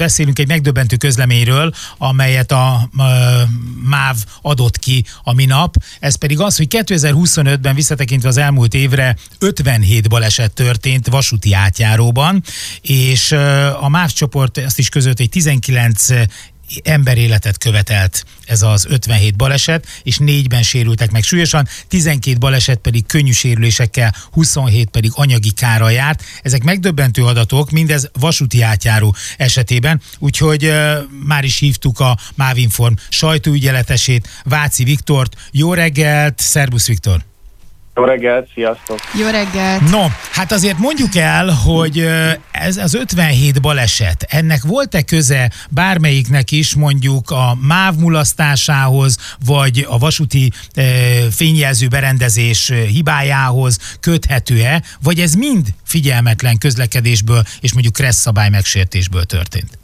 beszélünk egy megdöbbentő közleményről, amelyet a MÁV adott ki a minap. Ez pedig az, hogy 2025-ben visszatekintve az elmúlt évre 57 baleset történt vasúti átjáróban, és a MÁV csoport azt is közölt, hogy 19 emberéletet követelt ez az 57 baleset, és 4-ben sérültek meg súlyosan, 12 baleset pedig könnyű sérülésekkel, 27 pedig anyagi kárral járt. Ezek megdöbbentő adatok, mindez vasúti átjáró esetében, úgyhogy már is hívtuk a MÁV-Inform sajtóügyeletesét, Váci Viktort. Jó reggelt, szervusz Viktor! Jó reggelt, sziasztok! Jó reggelt! No, hát azért mondjuk el, hogy ez az 57 baleset, ennek volt-e köze bármelyiknek is mondjuk a MÁV mulasztásához, vagy a vasúti fényjelző berendezés hibájához köthető-e, vagy ez mind figyelmetlen közlekedésből és mondjuk kressz szabály megsértésből történt?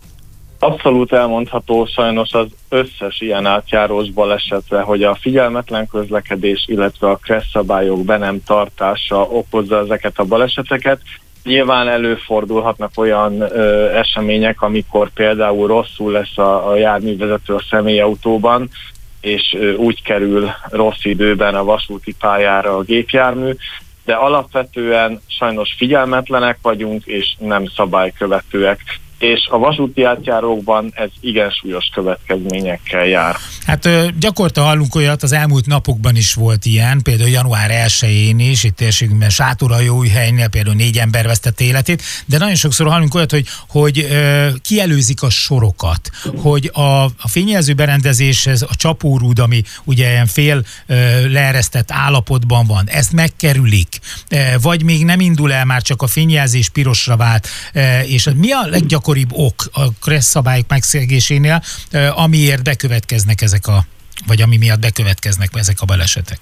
Abszolút elmondható sajnos az összes ilyen átjárós balesetre, hogy a figyelmetlen közlekedés, illetve a kressz szabályok be nem tartása okozza ezeket a baleseteket. Nyilván előfordulhatnak olyan események, amikor például rosszul lesz a járművezető a személyautóban, és úgy kerül rossz időben a vasúti pályára a gépjármű, de alapvetően sajnos figyelmetlenek vagyunk, és nem szabálykövetőek. És a vasúti átjárókban ez igen súlyos következményekkel jár. Hát gyakorta hallunk olyat, az elmúlt napokban is volt ilyen, például január 1-én is, itt térségünkben Sátoraljóújhelynél például 4 ember vesztette életét, de nagyon sokszor hallunk olyat, hogy kielőzik a sorokat, hogy a fényjelző berendezéshez a csapórúd, ami ugye ilyen fél leeresztett állapotban van, ezt megkerülik, vagy még nem indul el, már csak a fényjelzés pirosra vált, és mi a leggyakoribb ok a kressz szabályok megszegésénél, amiért bekövetkeznek vagy ami miatt bekövetkeznek ezek a balesetek?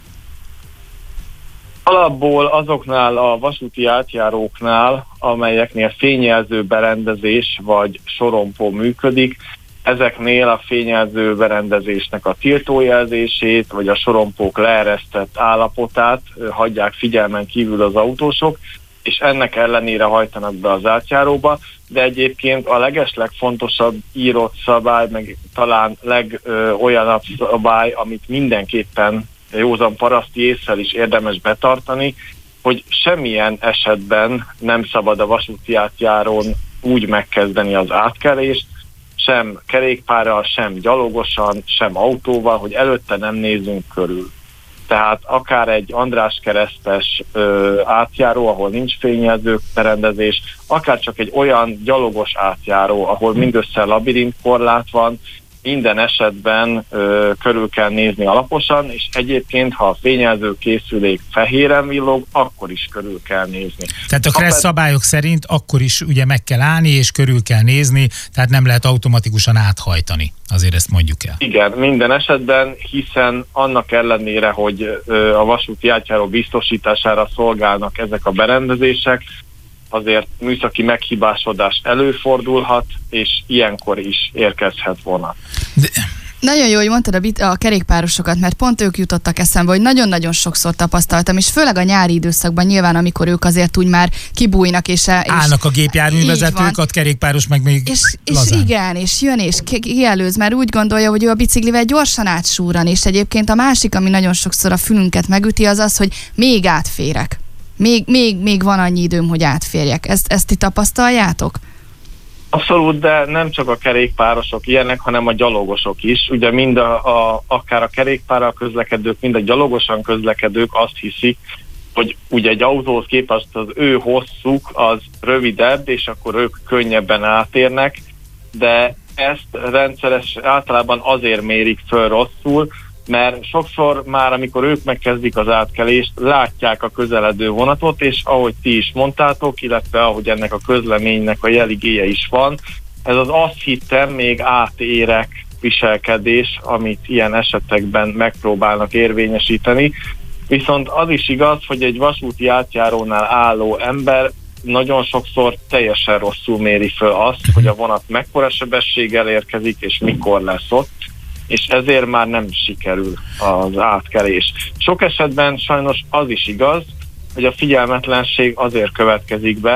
Alapból azoknál a vasúti átjáróknál, amelyeknél fényjelző berendezés vagy sorompó működik, ezeknél a fényjelző berendezésnek a tiltójelzését vagy a sorompók leeresztett állapotát hagyják figyelmen kívül az autósok, és ennek ellenére hajtanak be az átjáróba, de egyébként a legeslegfontosabb írott szabály, meg talán legolyanabb szabály, amit mindenképpen józan paraszti ésszel is érdemes betartani, hogy semmilyen esetben nem szabad a vasúti átjárón úgy megkezdeni az átkelést, sem kerékpárral, sem gyalogosan, sem autóval, hogy előtte nem nézzünk körül. Tehát akár egy András keresztes átjáró, ahol nincs fényjelző berendezés, akár csak egy olyan gyalogos átjáró, ahol mindössze labirintkorlát van, minden esetben körül kell nézni alaposan, és egyébként, ha a fényjelző készülék fehéren villog, akkor is körül kell nézni. Tehát a kressz szabályok szerint akkor is ugye meg kell állni, és körül kell nézni, tehát nem lehet automatikusan áthajtani. Azért ezt mondjuk el. Igen, minden esetben, hiszen annak ellenére, hogy a vasúti átjáró biztosítására szolgálnak ezek a berendezések, azért műszaki meghibásodás előfordulhat, és ilyenkor is érkezhet vonat. Nagyon jó, hogy mondtad a kerékpárosokat, mert pont ők jutottak eszembe, hogy nagyon-nagyon sokszor tapasztaltam, és főleg a nyári időszakban nyilván, amikor ők azért úgy már kibújnak, és állnak a gépjárművezetők, a kerékpáros meg még és igen, és jön, és kielőz, mert úgy gondolja, hogy ő a biciklivel gyorsan átsúran, és egyébként a másik, ami nagyon sokszor a fülünket megüti, az az, hogy még átférek. Még van annyi időm, hogy átférjek. Ezt ti tapasztaljátok? Abszolút, de nem csak a kerékpárosok ilyenek, hanem a gyalogosok is. Ugye mind akár a kerékpárral közlekedők, mind a gyalogosan közlekedők azt hiszik, hogy ugye egy autóhoz képest az ő hosszuk az rövidebb, és akkor ők könnyebben átérnek, de ezt általában azért mérik föl rosszul, mert sokszor már, amikor ők megkezdik az átkelést, látják a közeledő vonatot, és ahogy ti is mondtátok, illetve ahogy ennek a közleménynek a jeligéje is van, ez az azt hittem még átérek viselkedés, amit ilyen esetekben megpróbálnak érvényesíteni. Viszont az is igaz, hogy egy vasúti átjárónál álló ember nagyon sokszor teljesen rosszul méri föl azt, hogy a vonat mekkora sebességgel érkezik, és mikor lesz ott, és ezért már nem sikerül az átkelés. Sok esetben sajnos az is igaz, hogy a figyelmetlenség azért következik be,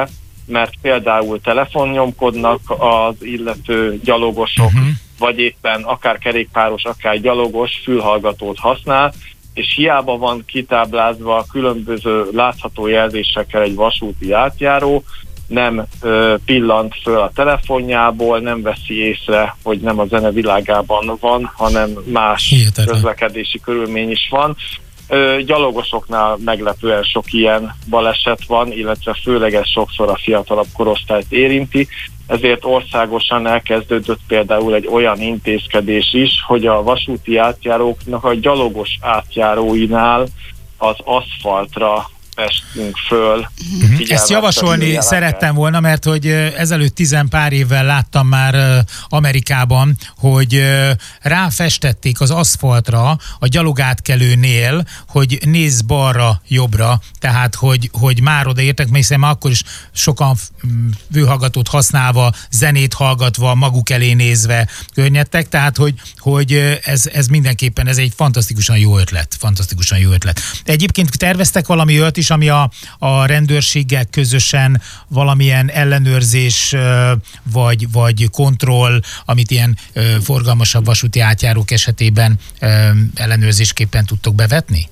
mert például telefonnyomkodnak az illető gyalogosok, vagy éppen akár kerékpáros, akár gyalogos fülhallgatót használ, és hiába van kitáblázva különböző látható jelzésekkel egy vasúti átjáró, nem pillant föl a telefonjából, nem veszi észre, hogy nem a zene világában van, hanem más közlekedési körülmény is van. Gyalogosoknál meglepően sok ilyen baleset van, illetve főleg ez sokszor a fiatalabb korosztályt érinti, ezért országosan elkezdődött például egy olyan intézkedés is, hogy a vasúti átjáróknak a gyalogos átjáróinál az aszfaltra festünk föl. Ezt javasolni szerettem volna, mert hogy ezelőtt 10 pár évvel láttam már Amerikában, hogy ráfestették az aszfaltra a gyalogátkelőnél, hogy nézz balra, jobbra, tehát hogy már odaértek, mert hiszen akkor is sokan fülhallgatót használva, zenét hallgatva, maguk elé nézve környedtek, tehát hogy ez mindenképpen ez egy fantasztikusan jó ötlet. Egyébként terveztek valami olyat is, ami a rendőrséggel közösen valamilyen ellenőrzés vagy kontroll, amit ilyen forgalmasabb vasúti átjárók esetében ellenőrzésképpen tudtok bevetni?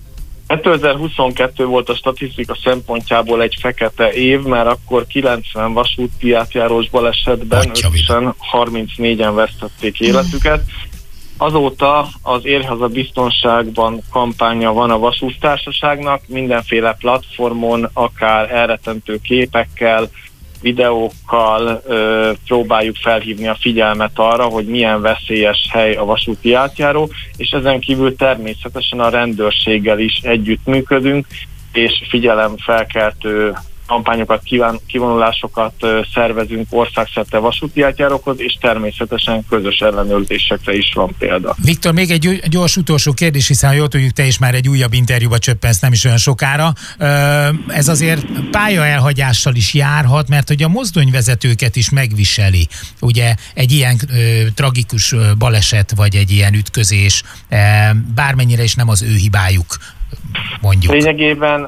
2022 volt a statisztika szempontjából egy fekete év, mert akkor 90 vasúti átjárós balesetben összesen 34-en vesztették életüket. Azóta az Érj haza biztonságban kampánya van a vasúttársaságnak, mindenféle platformon, akár elrettentő képekkel, videókkal próbáljuk felhívni a figyelmet arra, hogy milyen veszélyes hely a vasúti átjáró, és ezen kívül természetesen a rendőrséggel is együttműködünk, és figyelemfelkeltő kampányokat, kivonulásokat szervezünk országszerte vasúti átjárókhoz, és természetesen közös ellenőrzésekre is van példa. Viktor, még egy gyors utolsó kérdés, hiszen jól tudjuk, te is már egy újabb interjúba csöppensz nem is olyan sokára. Ez azért pályaelhagyással is járhat, mert hogy a mozdonyvezetőket is megviseli. Ugye egy ilyen tragikus baleset, vagy egy ilyen ütközés, bármennyire is nem az ő hibájuk, mondjuk. Lényegében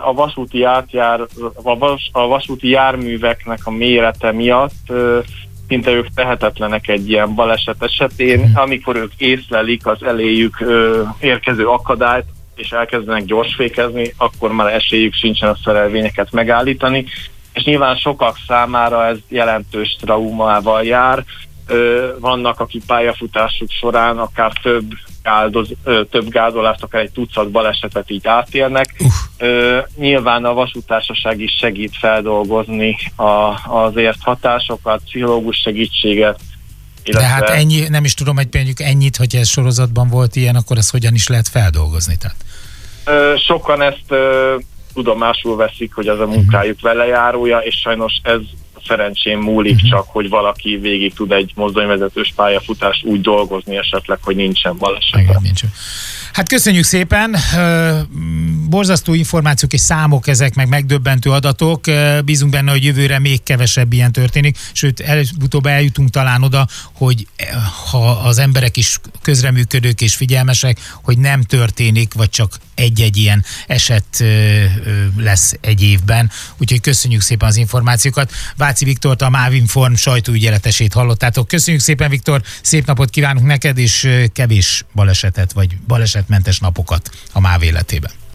a vasúti járműveknek a mérete miatt szinte ők tehetetlenek egy ilyen baleset esetén, amikor ők észlelik az eléjük érkező akadályt, és elkezdenek gyorsfékezni, akkor már esélyük sincsen a szerelvényeket megállítani, és nyilván sokak számára ez jelentős traumával jár. Vannak, akik pályafutásuk során akár több gázolást, akár egy tucat balesetet így átélnek. Nyilván a vasúttársaság is segít feldolgozni az ért hatásokat, pszichológus segítséget. De hát ennyi, nem is tudom, hogy mondjuk ennyit, hogy ez sorozatban volt ilyen, akkor ezt hogyan is lehet feldolgozni? Tehát? Sokan ezt tudomásul veszik, hogy az a munkájuk velejárója, és sajnos ez szerencsén múlik csak, hogy valaki végig tud egy mozdonyvezetős pályafutást úgy dolgozni esetleg, hogy nincsen baleset. Hát köszönjük szépen, borzasztó információk és számok ezek, meg megdöbbentő adatok, bízunk benne, hogy jövőre még kevesebb ilyen történik, sőt előbb-utóbb eljutunk talán oda, hogy ha az emberek is közreműködők és figyelmesek, hogy nem történik, vagy csak egy-egy ilyen eset lesz egy évben. Úgyhogy köszönjük szépen az információkat. Váci Viktort, a Mávinform sajtóügyeletesét hallottátok. Köszönjük szépen, Viktor, szép napot kívánunk neked, és kevés balesetet, vagy balesetmentes napokat a MÁV életében.